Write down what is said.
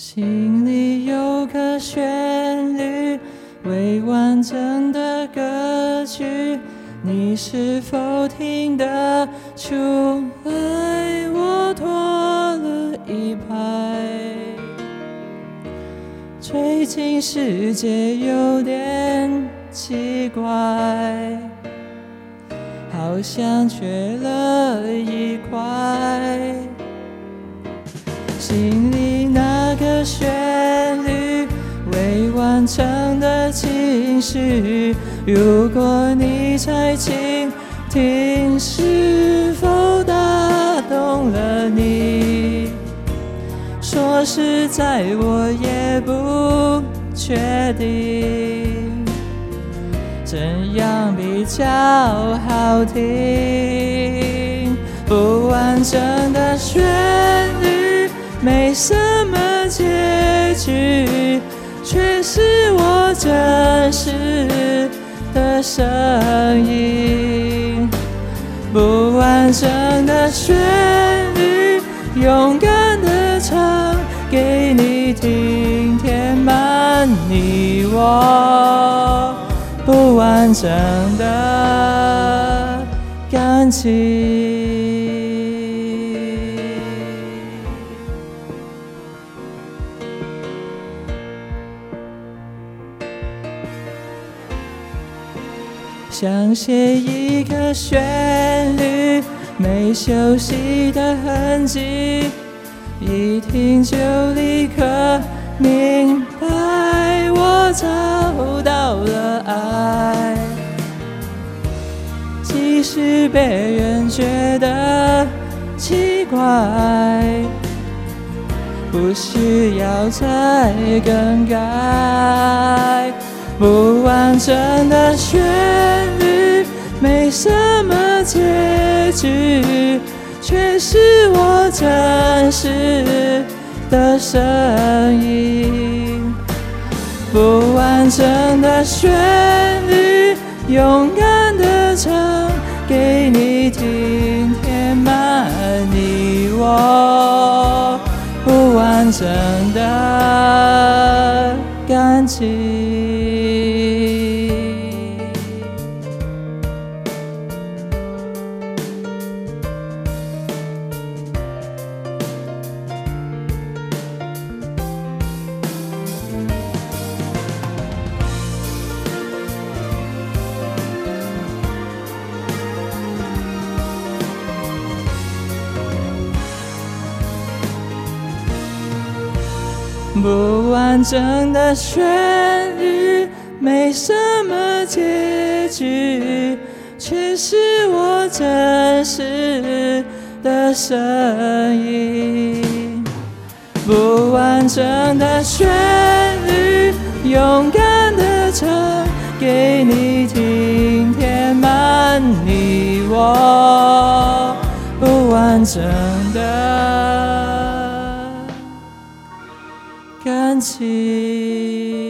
心里有个旋律，未完整的歌曲，你是否听得出来？我拖了一拍。最近世界有点奇怪，好像缺了一块。心里那个旋律，未完成的情绪，如果你才倾听，是否打动了你？说实在，我也不确定，怎样比较好听。不完整的旋律，没什么结局，却是我真实的声音。不完整的旋律，勇敢地唱给你听，填满你我不完整的感情。想写一个旋律，没休息的痕迹，一听就立刻明白，我找到了爱。即使别人觉得奇怪，不需要再更改。不完整的旋律，没什么结局，却是我真实的声音。不完整的旋律，勇敢地唱给你听，填满你我不完整的感情。不完整的旋律，没什么结局，却是我真实的声音。不完整的旋律，勇敢地唱给你听，填满你我不完整的感情。